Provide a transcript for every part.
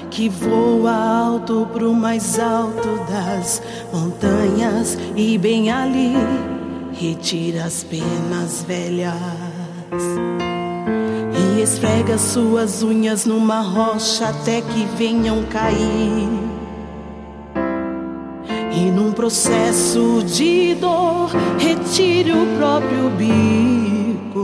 que voa alto pro mais alto das montanhas e bem ali retira as penas velhas e esfrega suas unhas numa rocha até que venham cair. E num processo de dor retire o próprio bico.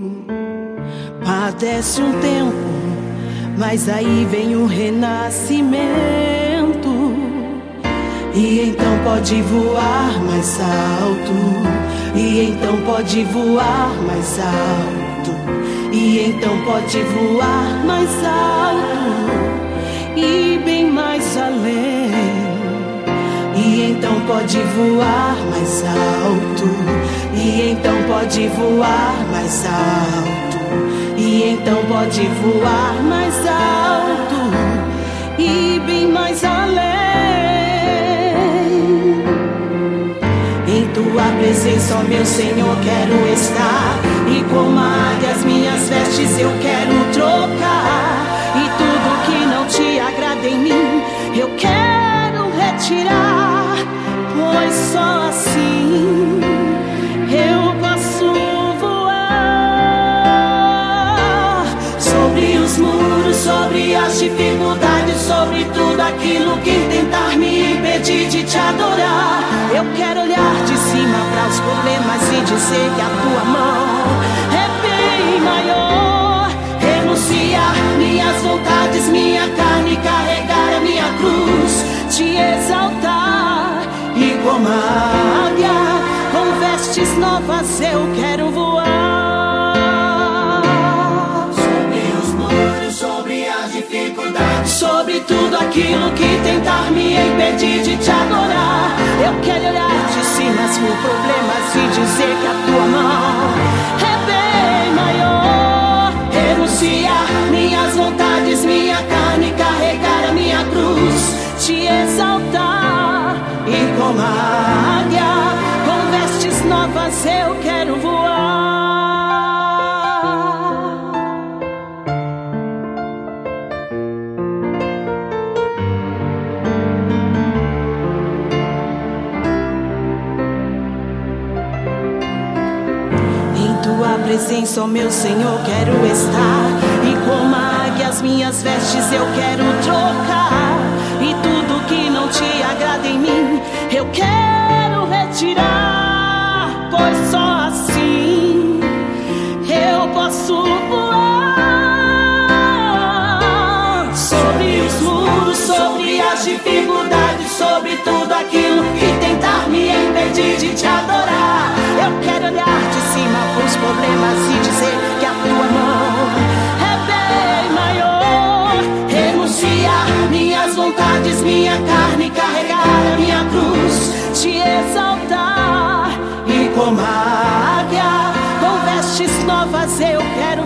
Padece um tempo, mas aí vem o renascimento. E então pode voar mais alto. E então pode voar mais alto. E então pode voar mais alto e bem mais além. E então pode voar mais alto. E então pode voar mais alto. E então pode voar mais alto e bem mais além. Em tua presença, ó meu Senhor, quero estar. E como a águia as minhas vestes eu quero trocar. E tudo que não te agrada em mim eu quero retirar. Pois só assim eu posso voar sobre os muros, sobre as dificuldades, sobre tudo aquilo que tentar me impedir de te adorar. Eu quero olhar de cima para os problemas e dizer que a tua mão é bem maior. Renunciar minhas vontades, minha carne, carregar a minha cruz, te exaltar. E como a águia, com vestes novas eu quero voar sobre os muros, sobre as dificuldades, sobre tudo aquilo que tentar me impedir de te adorar. Eu quero olhar de cima os problemas e dizer que a tua mão é bem maior. Renunciar minhas vontades, minha carne, carregar a minha cruz, te exaltar. E como a águia, com vestes novas eu quero voar. Em tua presença, ó meu Senhor, quero estar. E como a águia as minhas vestes eu quero trocar. E tudo que não te agrada em mim eu quero retirar. Pois só assim eu posso voar sobre os muros, sobre as dificuldades, sobre tudo aquilo que tentar me impedir de te adorar. Eu quero olhar de cima pros problemas e dizer que a tua mão é bem maior. Renunciar minhas vontades, minha carne, carregar a minha cruz, te exaltar. E como a águia, com vestes novas eu quero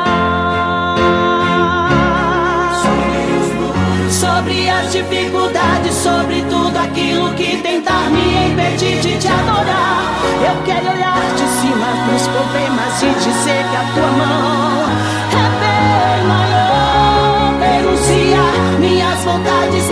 voar sobre as dificuldades, sobre tudo aquilo que tentar me impedir de te adorar. Eu quero olhar de cima nos problemas e dizer que a tua mão é bem maior. Renunciar minhas vontades,